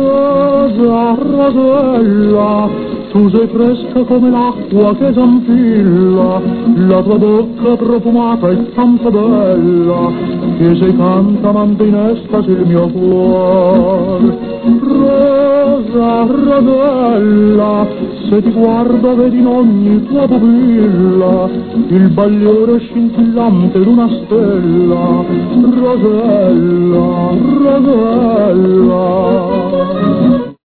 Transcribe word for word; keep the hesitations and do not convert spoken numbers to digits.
Rosa, Rosella, tu sei fresca come l'acqua che s'anfilla, la tua bocca profumata è tanto bella, che sei cantamante in estasi il mio cuore. Rosa, Rosella, se ti guardo vedi in ogni tua pupilla il bagliore scintillante d'una stella. Rosella, Rosella.